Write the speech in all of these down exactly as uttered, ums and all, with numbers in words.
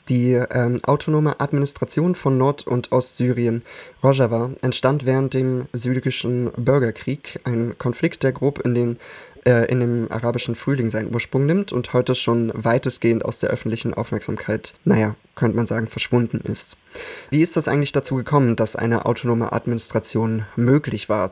Die ähm, autonome Administration von Nord- und Ostsyrien, Rojava, entstand während dem syrischen Bürgerkrieg, ein Konflikt, der grob in, den, äh, in dem arabischen Frühling seinen Ursprung nimmt und heute schon weitestgehend aus der öffentlichen Aufmerksamkeit, naja, könnte man sagen, verschwunden ist. Wie ist das eigentlich dazu gekommen, dass eine autonome Administration möglich war?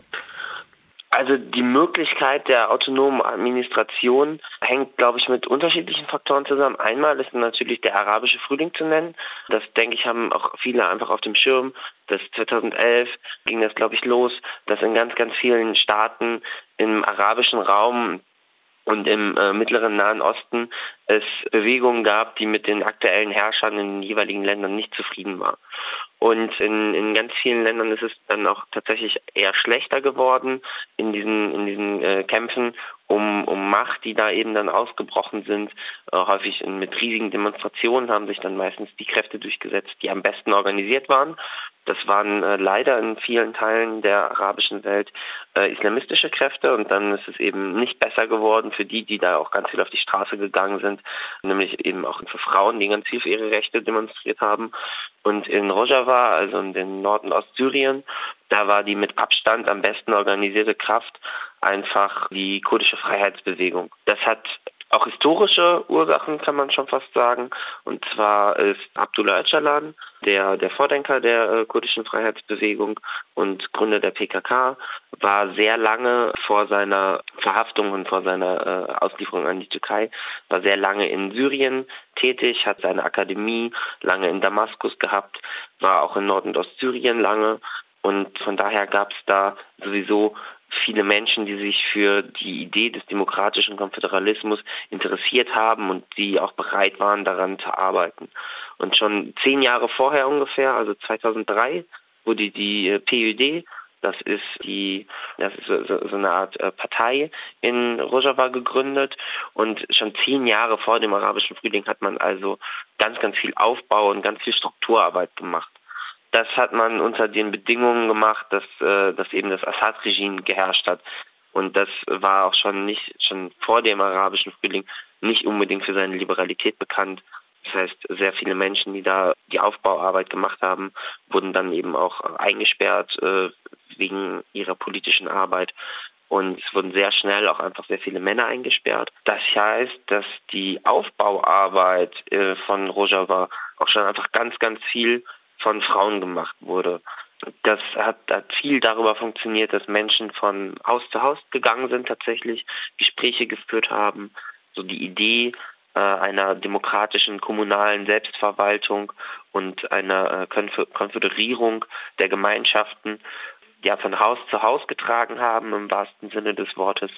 Also die Möglichkeit der autonomen Administration hängt, glaube ich, mit unterschiedlichen Faktoren zusammen. Einmal ist natürlich der arabische Frühling zu nennen. Das, denke ich, haben auch viele einfach auf dem Schirm. Das zweitausendelf ging das, glaube ich, los, dass in ganz, ganz vielen Staaten im arabischen Raum und im äh, mittleren Nahen Osten es Bewegungen gab, die mit den aktuellen Herrschern in den jeweiligen Ländern nicht zufrieden waren. Und in, in ganz vielen Ländern ist es dann auch tatsächlich eher schlechter geworden in diesen, in diesen äh, Kämpfen um, um Macht, die da eben dann ausgebrochen sind. Äh, häufig mit riesigen Demonstrationen haben sich dann meistens die Kräfte durchgesetzt, die am besten organisiert waren. Das waren äh, leider in vielen Teilen der arabischen Welt äh, islamistische Kräfte, und dann ist es eben nicht besser geworden für die, die da auch ganz viel auf die Straße gegangen sind, nämlich eben auch für Frauen, die ganz viel für ihre Rechte demonstriert haben. Und in Rojava, also in den Nord- und Ostsyrien, da war die mit Abstand am besten organisierte Kraft einfach die kurdische Freiheitsbewegung. Das hat auch historische Ursachen, kann man schon fast sagen. Und zwar ist Abdullah Öcalan, der, der Vordenker der äh, kurdischen Freiheitsbewegung und Gründer der P K K, war sehr lange vor seiner Verhaftung und vor seiner äh, Auslieferung an die Türkei, war sehr lange in Syrien tätig, hat seine Akademie lange in Damaskus gehabt, war auch in Nord- und Ostsyrien lange. Und von daher gab es da sowieso viele Menschen, die sich für die Idee des demokratischen Konföderalismus interessiert haben und die auch bereit waren, daran zu arbeiten. Und schon zehn Jahre vorher ungefähr, also zweitausenddrei, wurde die P Ö D, das ist die, das ist so, so eine Art Partei in Rojava gegründet, und schon zehn Jahre vor dem arabischen Frühling hat man also ganz, ganz viel Aufbau und ganz viel Strukturarbeit gemacht. Das hat man unter den Bedingungen gemacht, dass, äh, dass eben das Assad-Regime geherrscht hat. Und das war auch schon nicht, schon vor dem arabischen Frühling nicht unbedingt für seine Liberalität bekannt. Das heißt, sehr viele Menschen, die da die Aufbauarbeit gemacht haben, wurden dann eben auch eingesperrt äh, wegen ihrer politischen Arbeit. Und es wurden sehr schnell auch einfach sehr viele Männer eingesperrt. Das heißt, dass die Aufbauarbeit äh, von Rojava auch schon einfach ganz, ganz viel von Frauen gemacht wurde. Das hat, hat viel darüber funktioniert, dass Menschen von Haus zu Haus gegangen sind, tatsächlich Gespräche geführt haben. So die Idee äh, einer demokratischen kommunalen Selbstverwaltung und einer äh, Konf- Konföderierung der Gemeinschaften, ja, von Haus zu Haus getragen haben, im wahrsten Sinne des Wortes.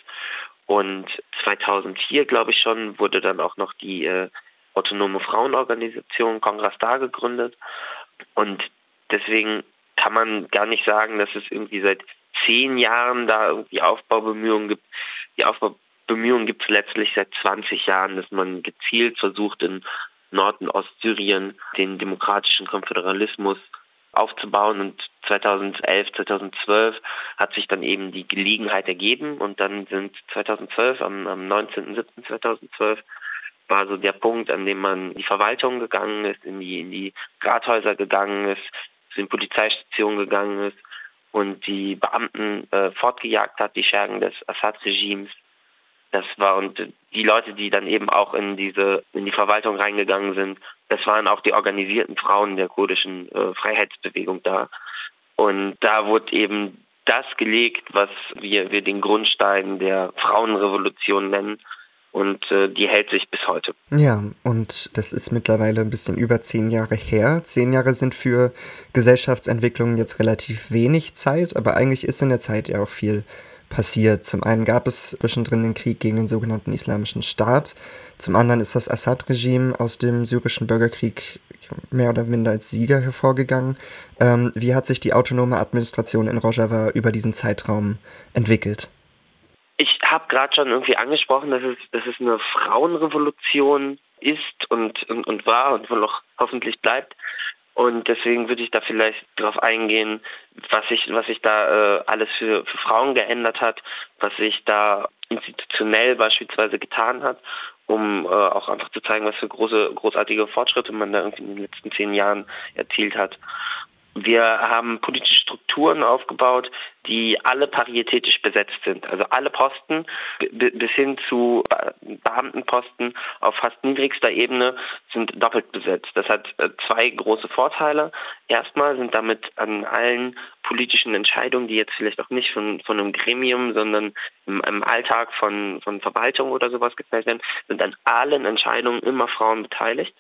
Und zweitausendvier, glaube ich schon, wurde dann auch noch die äh, autonome Frauenorganisation Congress Star gegründet. Und deswegen kann man gar nicht sagen, dass es irgendwie seit zehn Jahren da irgendwie Aufbaubemühungen gibt. Die Aufbaubemühungen gibt es letztlich seit zwanzig Jahren, dass man gezielt versucht, in Nord- und Ostsyrien den demokratischen Konföderalismus aufzubauen. Und zweitausendelf, zweitausendzwölf hat sich dann eben die Gelegenheit ergeben, und dann sind zweitausendzwölf, am, am neunzehnten siebten zweitausendzwölf, war so der Punkt, an dem man in die Verwaltung gegangen ist, in die, in die Rathäuser gegangen ist, zu den Polizeistationen gegangen ist und die Beamten äh, fortgejagt hat, die Schergen des Assad-Regimes. Das war, und die Leute, die dann eben auch in diese, in die Verwaltung reingegangen sind, das waren auch die organisierten Frauen der kurdischen äh, Freiheitsbewegung da. Und da wurde eben das gelegt, was wir, wir den Grundstein der Frauenrevolution nennen. Und äh, die hält sich bis heute. Ja, und das ist mittlerweile ein bisschen über zehn Jahre her. Zehn Jahre sind für Gesellschaftsentwicklung jetzt relativ wenig Zeit, aber eigentlich ist in der Zeit ja auch viel passiert. Zum einen gab es zwischendrin den Krieg gegen den sogenannten Islamischen Staat. Zum anderen ist das Assad-Regime aus dem syrischen Bürgerkrieg mehr oder minder als Sieger hervorgegangen. Ähm, wie hat sich die autonome Administration in Rojava über diesen Zeitraum entwickelt? Ich habe gerade schon irgendwie angesprochen, dass es, dass es eine Frauenrevolution ist und, und, und war und wohl noch hoffentlich bleibt. Und deswegen würde ich da vielleicht darauf eingehen, was sich was sich da äh, alles für, für Frauen geändert hat, was sich da institutionell beispielsweise getan hat um äh, auch einfach zu zeigen, was für große, großartige Fortschritte man da irgendwie in den letzten zehn Jahren erzielt hat. Wir haben politische Strukturen aufgebaut, die alle paritätisch besetzt sind. Also alle Posten b- bis hin zu Beamtenposten auf fast niedrigster Ebene sind doppelt besetzt. Das hat äh, zwei große Vorteile. Erstmal sind damit an allen politischen Entscheidungen, die jetzt vielleicht auch nicht von, von einem Gremium, sondern im, im Alltag von, von Verwaltung oder sowas gefällt werden, sind an allen Entscheidungen immer Frauen beteiligt.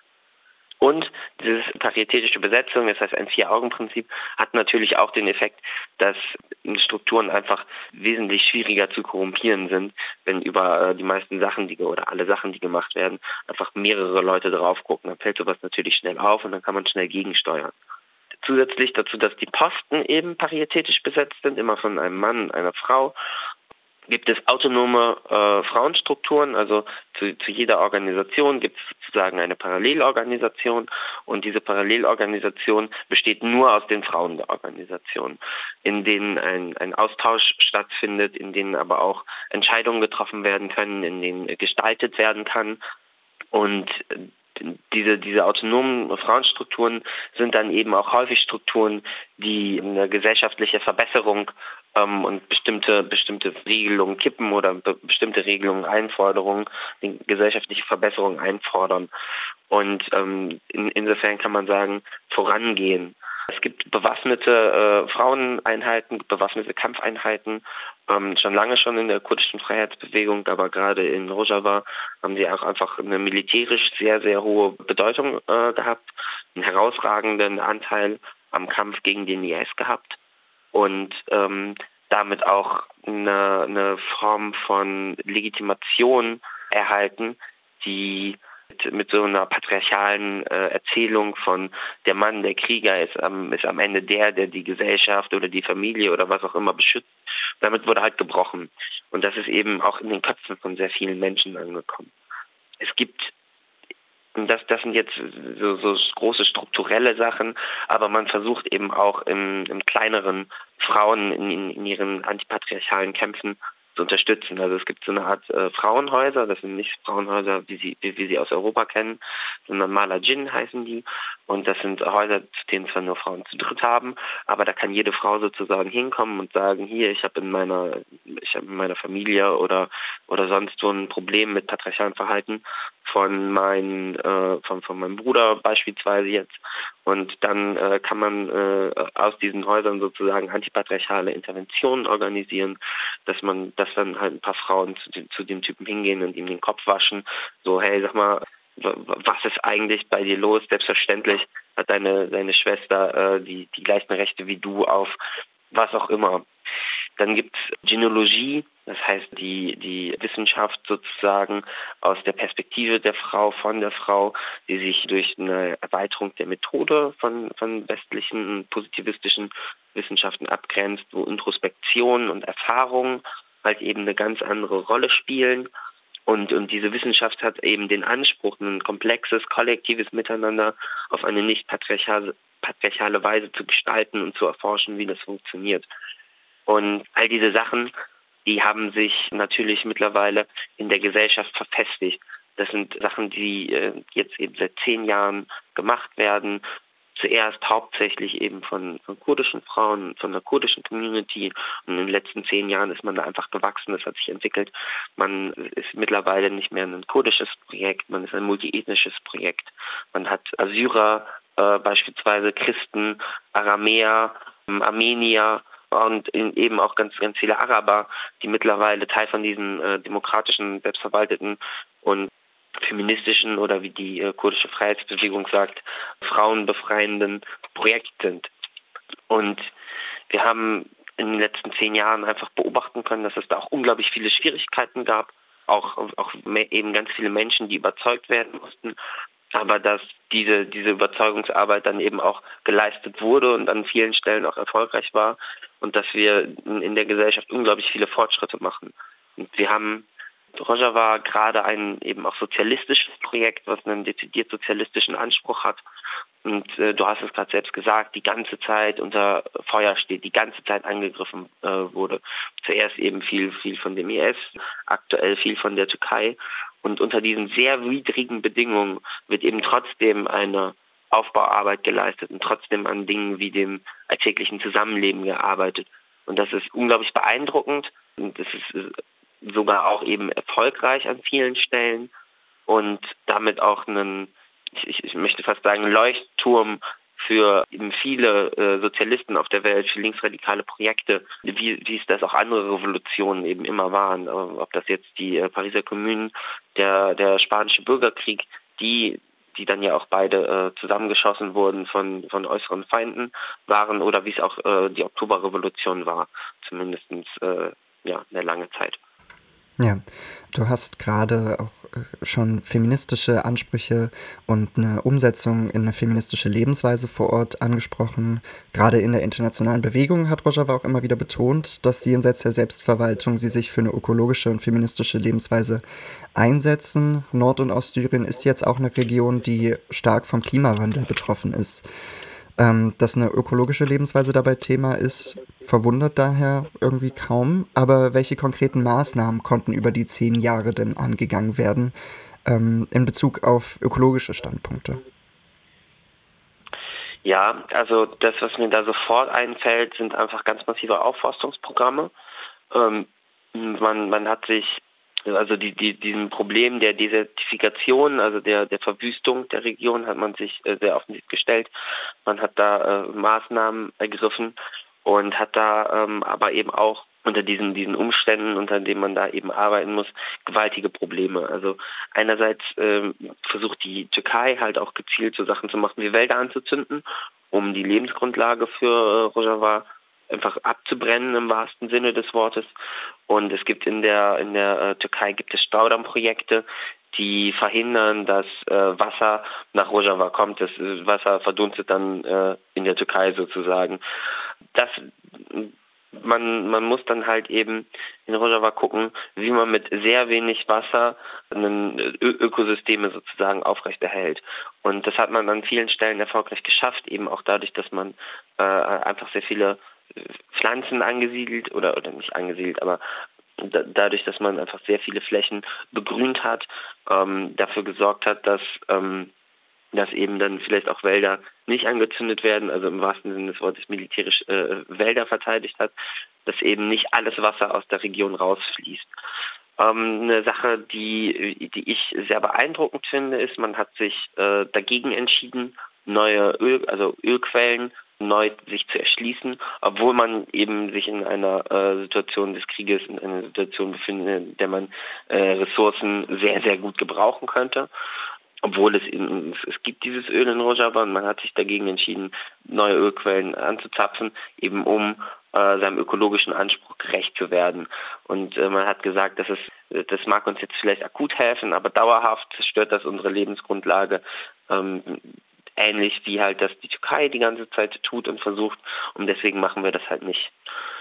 Und diese paritätische Besetzung, das heißt ein Vier-Augen-Prinzip, hat natürlich auch den Effekt, dass Strukturen einfach wesentlich schwieriger zu korrumpieren sind, wenn über die meisten Sachen, die oder alle Sachen, die gemacht werden, einfach mehrere Leute drauf gucken. Dann fällt sowas natürlich schnell auf und dann kann man schnell gegensteuern. Zusätzlich dazu, dass die Posten eben paritätisch besetzt sind, immer von einem Mann und einer Frau, gibt es autonome äh, Frauenstrukturen, also zu, zu jeder Organisation gibt es sozusagen eine Parallelorganisation und diese Parallelorganisation besteht nur aus den Frauen der Organisation, in denen ein, ein Austausch stattfindet, in denen aber auch Entscheidungen getroffen werden können, in denen gestaltet werden kann und Diese, diese autonomen Frauenstrukturen sind dann eben auch häufig Strukturen, die eine gesellschaftliche Verbesserung ähm, und bestimmte, bestimmte Regelungen kippen oder be- bestimmte Regelungen, Einforderungen, die gesellschaftliche Verbesserung einfordern. Und ähm, in, insofern kann man sagen, vorangehen. Es gibt bewaffnete äh, Fraueneinheiten, bewaffnete Kampfeinheiten, ähm, schon lange schon in der kurdischen Freiheitsbewegung, aber gerade in Rojava haben sie auch einfach eine militärisch sehr, sehr hohe Bedeutung äh, gehabt, einen herausragenden Anteil am Kampf gegen den I S gehabt und ähm, damit auch eine, eine Form von Legitimation erhalten, die mit, mit so einer patriarchalen äh, Erzählung von der Mann, der Krieger ist am, ist am Ende der, der die Gesellschaft oder die Familie oder was auch immer beschützt. Damit wurde halt gebrochen. Und das ist eben auch in den Köpfen von sehr vielen Menschen angekommen. Es gibt, und das, das sind jetzt so, so große strukturelle Sachen, aber man versucht eben auch im, im kleineren Frauen in, in ihren antipatriarchalen Kämpfen zu unterstützen. Also es gibt so eine Art äh, Frauenhäuser, das sind nicht Frauenhäuser, wie sie, wie, wie sie aus Europa kennen, sondern Mala Jinn heißen die. Und das sind Häuser, zu denen zwar nur Frauen zu dritt haben, aber da kann jede Frau sozusagen hinkommen und sagen, hier, ich habe in meiner, ich habe in meiner Familie oder oder sonst so ein Problem mit patriarchalem Verhalten von meinen, äh, von, von meinem Bruder beispielsweise jetzt. Und dann äh, kann man äh, aus diesen Häusern sozusagen antipatriarchale Interventionen organisieren, dass man, dass dann halt ein paar Frauen zu dem, zu dem Typen hingehen und ihm den Kopf waschen. So, hey, sag mal, was ist eigentlich bei dir los? Selbstverständlich hat deine, deine Schwester äh, die, die gleichen Rechte wie du auf was auch immer. Dann gibt es Gynäologie, das heißt die, die Wissenschaft sozusagen aus der Perspektive der Frau, von der Frau, die sich durch eine Erweiterung der Methode von, von westlichen positivistischen Wissenschaften abgrenzt, wo Introspektion und Erfahrung halt eben eine ganz andere Rolle spielen. Und, und diese Wissenschaft hat eben den Anspruch, ein komplexes, kollektives Miteinander auf eine nicht patriarchale, patriarchale Weise zu gestalten und zu erforschen, wie das funktioniert. Und all diese Sachen, die haben sich natürlich mittlerweile in der Gesellschaft verfestigt. Das sind Sachen, die äh, jetzt eben seit zehn Jahren gemacht werden. Zuerst hauptsächlich eben von, von kurdischen Frauen, von der kurdischen Community. Und in den letzten zehn Jahren ist man da einfach gewachsen, das hat sich entwickelt. Man ist mittlerweile nicht mehr ein kurdisches Projekt, man ist ein multiethnisches Projekt. Man hat Assyrer, äh, beispielsweise Christen, Aramäer, ähm, Armenier, und in eben auch ganz, ganz viele Araber, die mittlerweile Teil von diesen äh, demokratischen, selbstverwalteten und feministischen oder wie die äh, kurdische Freiheitsbewegung sagt, frauenbefreienden Projekt sind. Und wir haben in den letzten zehn Jahren einfach beobachten können, dass es da auch unglaublich viele Schwierigkeiten gab, auch, auch eben ganz viele Menschen, die überzeugt werden mussten, aber dass diese, diese Überzeugungsarbeit dann eben auch geleistet wurde und an vielen Stellen auch erfolgreich war und dass wir in der Gesellschaft unglaublich viele Fortschritte machen. Und wir haben Rojava gerade ein eben auch sozialistisches Projekt, was einen dezidiert sozialistischen Anspruch hat. Und äh, du hast es gerade selbst gesagt, die ganze Zeit unter Feuer steht, die ganze Zeit angegriffen äh, wurde. Zuerst eben viel, viel von dem I S, aktuell viel von der Türkei. Und unter diesen sehr widrigen Bedingungen wird eben trotzdem eine Aufbauarbeit geleistet und trotzdem an Dingen wie dem alltäglichen Zusammenleben gearbeitet. Und das ist unglaublich beeindruckend und das ist sogar auch eben erfolgreich an vielen Stellen und damit auch einen, ich, ich möchte fast sagen, Leuchtturm für eben viele äh, Sozialisten auf der Welt, für linksradikale Projekte, wie, wie es das auch andere Revolutionen eben immer waren. Äh, ob das jetzt die äh, Pariser Kommune, der, der spanische Bürgerkrieg, die die dann ja auch beide äh, zusammengeschossen wurden von, von äußeren Feinden waren, oder wie es auch äh, die Oktoberrevolution war, zumindest äh, ja, eine lange Zeit. Ja, du hast gerade auch äh, schon feministische Ansprüche und eine Umsetzung in eine feministische Lebensweise vor Ort angesprochen. Gerade in der internationalen Bewegung hat Rojava auch immer wieder betont, dass jenseits der Selbstverwaltung sie sich für eine ökologische und feministische Lebensweise einsetzen. Nord- und Ostsyrien ist jetzt auch eine Region, die stark vom Klimawandel betroffen ist. Ähm, dass eine ökologische Lebensweise dabei Thema ist, verwundert daher irgendwie kaum. Aber welche konkreten Maßnahmen konnten über die zehn Jahre denn angegangen werden ähm, in Bezug auf ökologische Standpunkte? Ja, also das, was mir da sofort einfällt, sind einfach ganz massive Aufforstungsprogramme. Ähm, man, man hat sich Also die, die, diesem Problem der Desertifikation, also der, der Verwüstung der Region, hat man sich äh, sehr offensiv gestellt. Man hat da äh, Maßnahmen ergriffen und hat da ähm, aber eben auch unter diesen, diesen Umständen, unter denen man da eben arbeiten muss, gewaltige Probleme. Also einerseits ähm, versucht die Türkei halt auch gezielt so Sachen zu machen, wie Wälder anzuzünden, um die Lebensgrundlage für äh, Rojava einfach abzubrennen im wahrsten Sinne des Wortes. Und es gibt in der in der äh, Türkei gibt es Staudammprojekte, die verhindern, dass äh, Wasser nach Rojava kommt. Das äh, Wasser verdunstet dann äh, in der Türkei sozusagen. Das man man muss dann halt eben in Rojava gucken, wie man mit sehr wenig Wasser einen Ö- Ökosysteme sozusagen aufrechterhält. Und das hat man an vielen Stellen erfolgreich geschafft, eben auch dadurch, dass man äh, einfach sehr viele Pflanzen angesiedelt oder oder nicht angesiedelt, aber da, dadurch, dass man einfach sehr viele Flächen begrünt hat, ähm, dafür gesorgt hat, dass ähm, dass eben dann vielleicht auch Wälder nicht angezündet werden, also im wahrsten Sinne des Wortes militärisch äh, Wälder verteidigt hat, dass eben nicht alles Wasser aus der Region rausfließt. Ähm, eine Sache, die die ich sehr beeindruckend finde, ist, man hat sich äh, dagegen entschieden, neue Öl, also Ölquellen neu sich zu erschließen, obwohl man eben sich in einer äh, Situation des Krieges, in einer Situation befindet, in der man äh, Ressourcen sehr, sehr gut gebrauchen könnte. Obwohl es, in, es gibt dieses Öl in Rojava und man hat sich dagegen entschieden, neue Ölquellen anzuzapfen, eben um äh, seinem ökologischen Anspruch gerecht zu werden. Und äh, man hat gesagt, dass es, das mag uns jetzt vielleicht akut helfen, aber dauerhaft zerstört das unsere Lebensgrundlage. Ähm, ähnlich wie halt das die Türkei die ganze Zeit tut und versucht, und deswegen machen wir das halt nicht.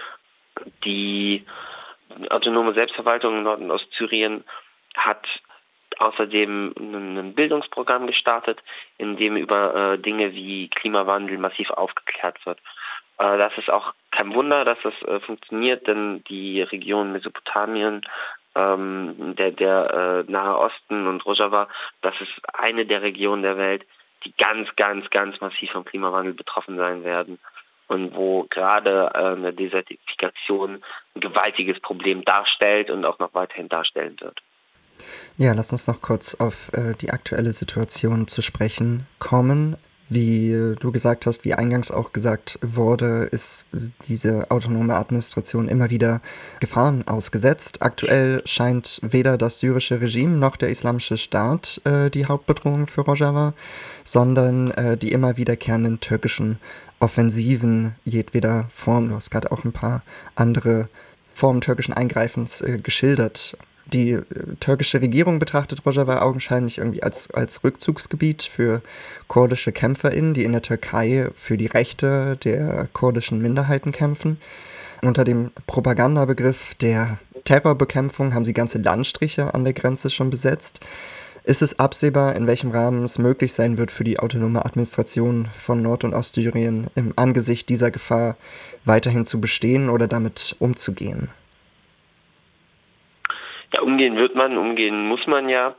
Die autonome Selbstverwaltung in Nord- und Ostsyrien hat außerdem ein Bildungsprogramm gestartet, in dem über äh, Dinge wie Klimawandel massiv aufgeklärt wird. Äh, das ist auch kein Wunder, dass das äh, funktioniert, denn die Region Mesopotamien, ähm, der, der äh, Nahe Osten und Rojava, das ist eine der Regionen der Welt, die ganz, ganz, ganz massiv vom Klimawandel betroffen sein werden und wo gerade äh, eine Desertifikation ein gewaltiges Problem darstellt und auch noch weiterhin darstellen wird. Ja, lass uns noch kurz auf äh, die aktuelle Situation zu sprechen kommen. Wie äh, du gesagt hast, wie eingangs auch gesagt wurde, ist äh, diese autonome Administration immer wieder Gefahren ausgesetzt. Aktuell scheint weder das syrische Regime noch der islamische Staat äh, die Hauptbedrohung für Rojava, sondern äh, die immer wiederkehrenden türkischen Offensiven jedweder Form. Du hast gerade auch ein paar andere Formen türkischen Eingreifens äh, geschildert. Die äh, türkische Regierung betrachtet Rojava augenscheinlich irgendwie als, als Rückzugsgebiet für kurdische KämpferInnen, die in der Türkei für die Rechte der kurdischen Minderheiten kämpfen. Unter dem Propagandabegriff der Terrorbekämpfung haben sie ganze Landstriche an der Grenze schon besetzt. Ist es absehbar, in welchem Rahmen es möglich sein wird, für die autonome Administration von Nord- und Ostsyrien im Angesicht dieser Gefahr weiterhin zu bestehen oder damit umzugehen? Ja, umgehen wird man, umgehen muss man ja.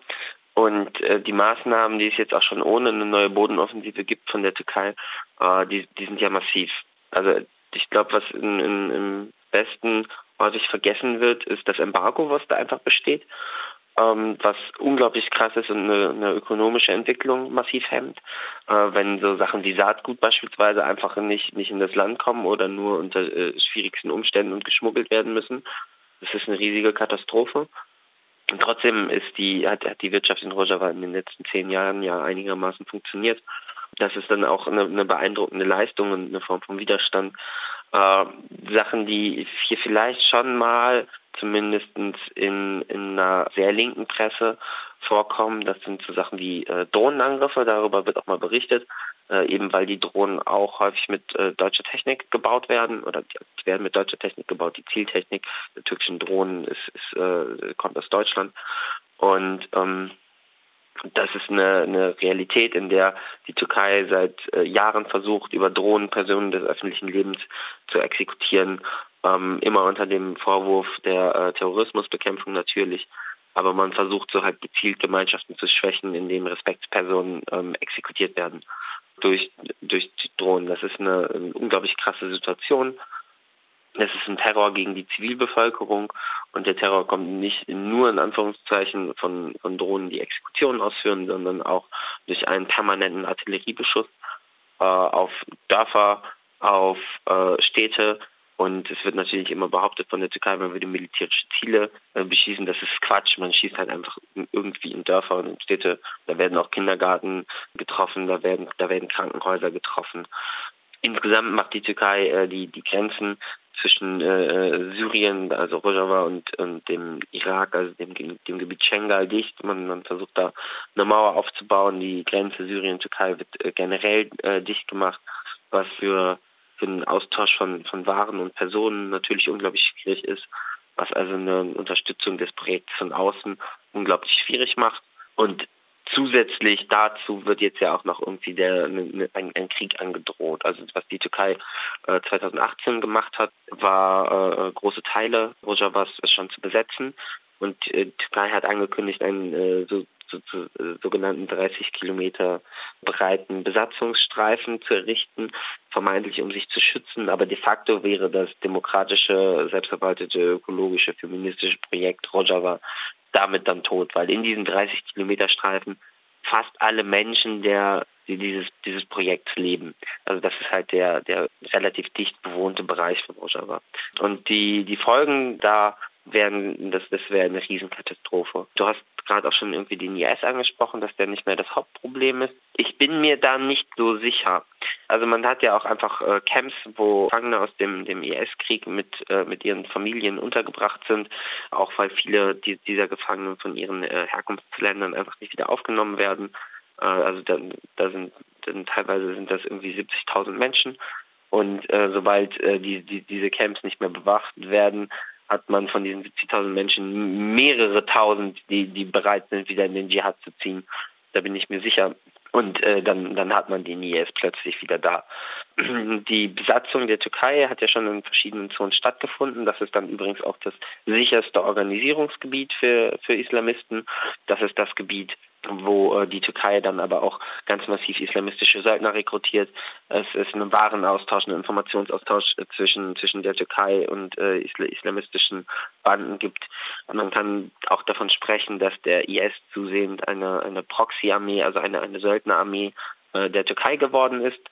Und äh, die Maßnahmen, die es jetzt auch schon ohne eine neue Bodenoffensive gibt von der Türkei, äh, die, die sind ja massiv. Also ich glaube, was in, in, im Westen häufig vergessen wird, ist das Embargo, was da einfach besteht, ähm, was unglaublich krass ist und eine, eine ökonomische Entwicklung massiv hemmt. Äh, wenn so Sachen wie Saatgut beispielsweise einfach nicht, nicht in das Land kommen oder nur unter äh, schwierigsten Umständen und geschmuggelt werden müssen, das ist eine riesige Katastrophe. Und trotzdem ist die, hat, hat die Wirtschaft in Rojava in den letzten zehn Jahren ja einigermaßen funktioniert. Das ist dann auch eine, eine beeindruckende Leistung und eine Form von Widerstand. Äh, Sachen, die hier vielleicht schon mal zumindest in, in einer sehr linken Presse vorkommen, das sind so Sachen wie äh, Drohnenangriffe, darüber wird auch mal berichtet, äh, eben weil die Drohnen auch häufig mit äh, deutscher Technik gebaut werden oder die werden mit deutscher Technik gebaut. Die Zieltechnik der türkischen Drohnen ist, ist, äh, kommt aus Deutschland und ähm, das ist eine, eine Realität, in der die Türkei seit äh, Jahren versucht, über Drohnen Personen des öffentlichen Lebens zu exekutieren, ähm, immer unter dem Vorwurf der äh, Terrorismusbekämpfung natürlich. Aber man versucht so halt gezielt Gemeinschaften zu schwächen, in denen Respektspersonen ähm, exekutiert werden durch, durch die Drohnen. Das ist eine, eine unglaublich krasse Situation. Es ist ein Terror gegen die Zivilbevölkerung und der Terror kommt nicht nur in Anführungszeichen von, von Drohnen, die Exekutionen ausführen, sondern auch durch einen permanenten Artilleriebeschuss äh, auf Dörfer, auf äh, Städte. Und es wird natürlich immer behauptet von der Türkei, man würde militärische Ziele äh, beschießen. Das ist Quatsch. Man schießt halt einfach irgendwie in Dörfer und in Städte. Da werden auch Kindergärten getroffen, da werden, da werden Krankenhäuser getroffen. Insgesamt macht die Türkei äh, die, die Grenzen zwischen äh, Syrien, also Rojava und, und dem Irak, also dem, dem Gebiet Schengal dicht. Man, man versucht da eine Mauer aufzubauen. Die Grenze Syrien-Türkei wird äh, generell äh, dicht gemacht, was für, für den Austausch von, von Waren und Personen natürlich unglaublich schwierig ist, was also eine Unterstützung des Projekts von außen unglaublich schwierig macht. Und zusätzlich dazu wird jetzt ja auch noch irgendwie der, ne, ein, ein Krieg angedroht. Also was die Türkei äh, zweitausendachtzehn gemacht hat, war äh, große Teile Rojavas schon zu besetzen. Und äh, die Türkei hat angekündigt, einen äh, so, so, so, äh, sogenannten dreißig Kilometer breiten Besatzungsstreifen zu errichten, vermeintlich um sich zu schützen. Aber de facto wäre das demokratische, selbstverwaltete, ökologische, feministische Projekt Rojava damit dann tot, weil in diesen dreißig Kilometer Streifen fast alle Menschen der die dieses dieses Projekts leben. Also das ist halt der der relativ dicht bewohnte Bereich von Rojava. Und die die Folgen da werden, das das wäre eine Riesenkatastrophe. Du hast gerade auch schon irgendwie den I S angesprochen, dass der nicht mehr das Hauptproblem ist. Ich bin mir da nicht so sicher. Also man hat ja auch einfach äh, Camps, wo Gefangene aus dem, dem I S-Krieg mit, äh, mit ihren Familien untergebracht sind, auch weil viele die, dieser Gefangenen von ihren äh, Herkunftsländern einfach nicht wieder aufgenommen werden. Äh, also da, da sind dann teilweise sind das irgendwie siebzigtausend Menschen und äh, sobald äh, die, die, diese Camps nicht mehr bewacht werden, hat man von diesen siebzigtausend Menschen mehrere tausend, die, die bereit sind, wieder in den Dschihad zu ziehen. Da bin ich mir sicher. Und äh, dann, dann hat man den I S plötzlich wieder da. Die Besatzung der Türkei hat ja schon in verschiedenen Zonen stattgefunden. Das ist dann übrigens auch das sicherste Organisierungsgebiet für, für Islamisten. Das ist das Gebiet, wo äh, die Türkei dann aber auch ganz massiv islamistische Söldner rekrutiert. Es ist ein Warenaustausch, ein Informationsaustausch äh, zwischen, zwischen der Türkei und äh, isla islamistischen Banden gibt. Man kann auch davon sprechen, dass der I S zusehends eine, eine Proxy-Armee, also eine, eine Söldnerarmee äh, der Türkei geworden ist.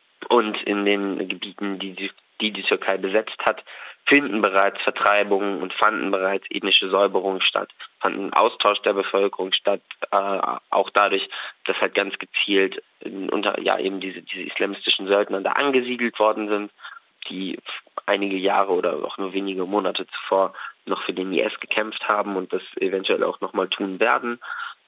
Und in den Gebieten, die die, die die Türkei besetzt hat, finden bereits Vertreibungen und fanden bereits ethnische Säuberungen statt, fanden Austausch der Bevölkerung statt, äh, auch dadurch, dass halt ganz gezielt unter ja eben diese, diese islamistischen Söldner da angesiedelt worden sind, die einige Jahre oder auch nur wenige Monate zuvor noch für den I S gekämpft haben und das eventuell auch nochmal tun werden.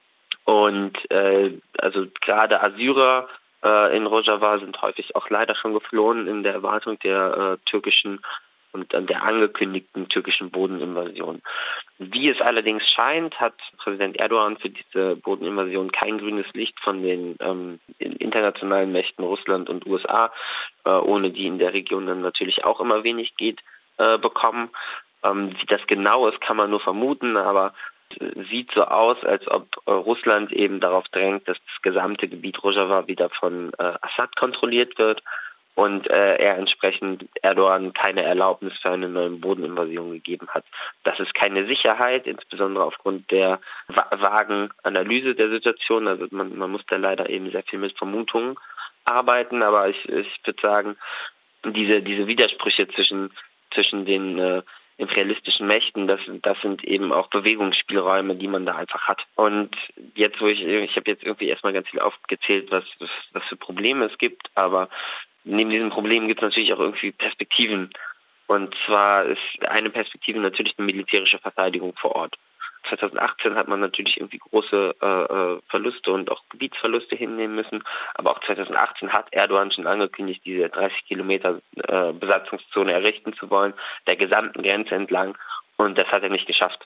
Und äh, also gerade Assyrer äh, in Rojava sind häufig auch leider schon geflohen in der Erwartung der äh, türkischen und an der angekündigten türkischen Bodeninvasion. Wie es allerdings scheint, hat Präsident Erdogan für diese Bodeninvasion kein grünes Licht von den ähm, internationalen Mächten Russland und U S A, äh, ohne die in der Region dann natürlich auch immer wenig geht, äh, bekommen. Ähm, wie das genau ist, kann man nur vermuten, aber es sieht so aus, als ob äh, Russland eben darauf drängt, dass das gesamte Gebiet Rojava wieder von äh, Assad kontrolliert wird und äh, er entsprechend Erdogan keine Erlaubnis für eine neue Bodeninvasion gegeben hat. Das ist keine Sicherheit, insbesondere aufgrund der wa- vagen Analyse der Situation. Also man, man muss da leider eben sehr viel mit Vermutungen arbeiten, aber ich, ich würde sagen, diese, diese Widersprüche zwischen, zwischen den äh, imperialistischen Mächten, das, das sind eben auch Bewegungsspielräume, die man da einfach hat. Und jetzt, wo ich, ich habe jetzt irgendwie erstmal ganz viel aufgezählt, was, was, was für Probleme es gibt, aber neben diesen Problemen gibt es natürlich auch irgendwie Perspektiven. Und zwar ist eine Perspektive natürlich eine militärische Verteidigung vor Ort. zwanzig achtzehn hat man natürlich irgendwie große äh, Verluste und auch Gebietsverluste hinnehmen müssen. Aber auch zwanzig achtzehn hat Erdogan schon angekündigt, diese dreißig Kilometer äh, Besatzungszone errichten zu wollen, der gesamten Grenze entlang. Und das hat er nicht geschafft.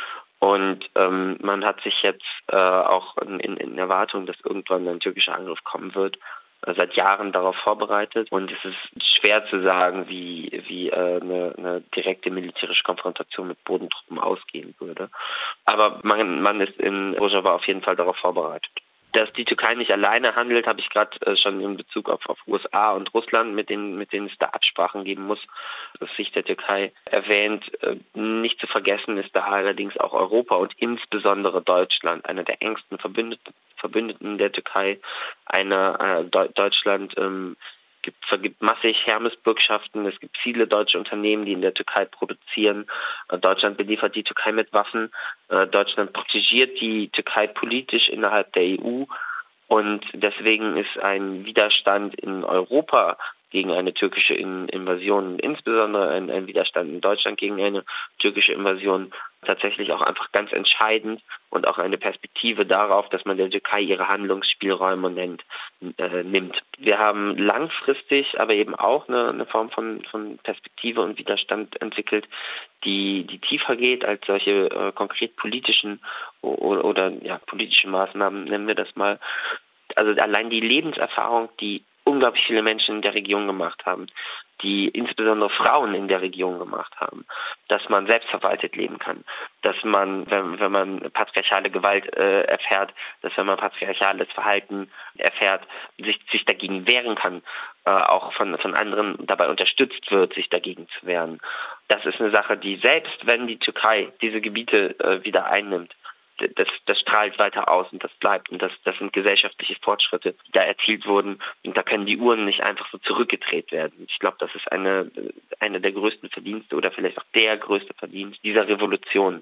Und ähm, man hat sich jetzt äh, auch in, in Erwartung, dass irgendwann ein türkischer Angriff kommen wird, äh, seit Jahren darauf vorbereitet. Und es ist schwer zu sagen, wie, wie äh, eine, eine direkte militärische Konfrontation mit Bodentruppen ausgehen würde. Aber man, man ist in Rojava auf jeden Fall darauf vorbereitet. Dass die Türkei nicht alleine handelt, habe ich gerade äh, schon in Bezug auf, auf U S A und Russland, mit denen, mit denen es da Absprachen geben muss, aus Sicht der Türkei erwähnt. Äh, nicht zu vergessen ist da allerdings auch Europa und insbesondere Deutschland, einer der engsten Verbündeten, Verbündeten der Türkei. Eine, äh, De- Deutschland ähm, gibt, vergibt massig Hermes-Bürgschaften. Es gibt viele deutsche Unternehmen, die in der Türkei produzieren. Äh, Deutschland beliefert die Türkei mit Waffen. Äh, Deutschland protegiert die Türkei politisch innerhalb der E U. Und deswegen ist ein Widerstand in Europa gegen eine türkische In- Invasion, insbesondere ein, ein Widerstand in Deutschland gegen eine türkische Invasion, tatsächlich auch einfach ganz entscheidend und auch eine Perspektive darauf, dass man der Türkei ihre Handlungsspielräume nennt, äh, nimmt. Wir haben langfristig aber eben auch eine, eine Form von, von Perspektive und Widerstand entwickelt, die, die tiefer geht als solche äh, konkret politischen oder, oder ja, politische Maßnahmen, nennen wir das mal. Also allein die Lebenserfahrung, die unglaublich viele Menschen in der Region gemacht haben, die insbesondere Frauen in der Region gemacht haben, dass man selbstverwaltet leben kann, dass man, wenn, wenn man patriarchale Gewalt äh, erfährt, dass wenn man patriarchales Verhalten erfährt, sich, sich dagegen wehren kann, äh, auch von, von anderen dabei unterstützt wird, sich dagegen zu wehren. Das ist eine Sache, die selbst wenn die Türkei diese Gebiete äh, wieder einnimmt, Das, das strahlt weiter aus und das bleibt. Und das, das sind gesellschaftliche Fortschritte, die da erzielt wurden. Und da können die Uhren nicht einfach so zurückgedreht werden. Ich glaube, das ist eine, eine der größten Verdienste oder vielleicht auch der größte Verdienst dieser Revolution.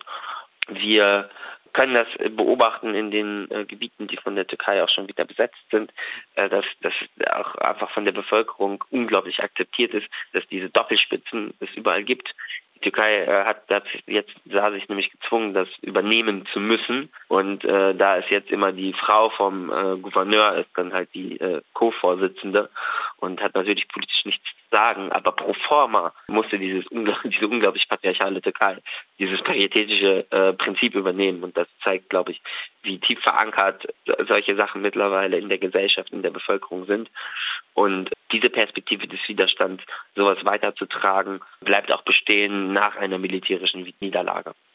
Wir können das beobachten in den äh, Gebieten, die von der Türkei auch schon wieder besetzt sind, äh, dass das auch einfach von der Bevölkerung unglaublich akzeptiert ist, dass diese Doppelspitzen es überall gibt. Die Türkei äh, hat jetzt sah sich nämlich gezwungen, das übernehmen zu müssen. Und äh, da ist jetzt immer die Frau vom äh, Gouverneur, ist dann halt die äh, Co-Vorsitzende und hat natürlich politisch nichts zu sagen. Aber pro forma musste dieses diese unglaublich patriarchale Türkei dieses paritätische äh, Prinzip übernehmen. Und das zeigt, glaube ich, wie tief verankert solche Sachen mittlerweile in der Gesellschaft, in der Bevölkerung sind. Und diese Perspektive des Widerstands, sowas weiterzutragen, bleibt auch bestehen nach einer militärischen Niederlage.